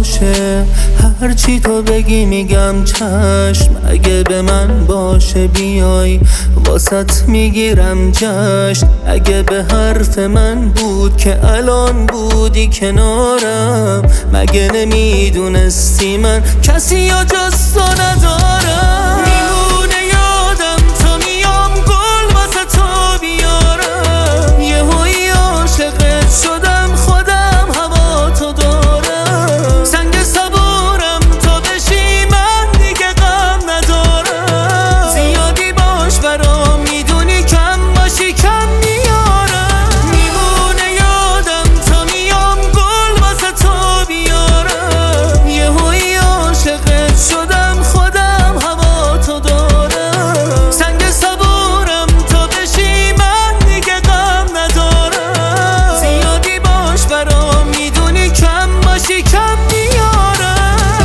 باشه، هرچی تو بگی میگم چشم. اگه به من باشه بیای واسط میگیرم جشن. اگه به حرف من بود که الان بودی کنارم، مگه نمیدونستی من کسی یا جز تو ندارم. میمونه یادم تا میام گل واسه تو بیارم، یهویی عاشقت شدم خودم هوا تو دارم. سنگ صبورم تا بشی من دیگه غم ندارم. زیادی باش برام میدونی کم باشی کم میارم. میمونه یادم تا میام گل واسه تو بیارم، یهویی عاشقت شدم خودم هوا تو دارم. سنگ صبورم تا بشی من دیگه غم ندارم. زیادی باش برام میدونی کم باشی کم میارم.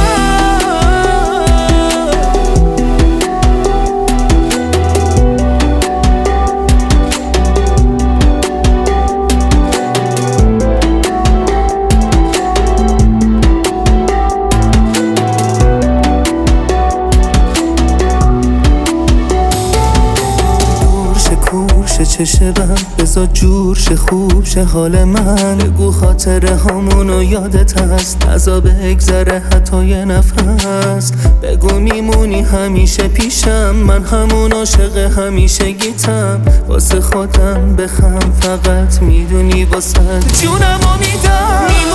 کورش چشه بم بزا جور شه خوب شه حال من. بگو خاطره هامونو یادت هست، نزا بگذره حتی یه نفس. بگو میمونی همیشه پیشم، من همون عاشق همیشه گیتم. واسه خودم بخم فقط میدونی واسه جونمو میدم.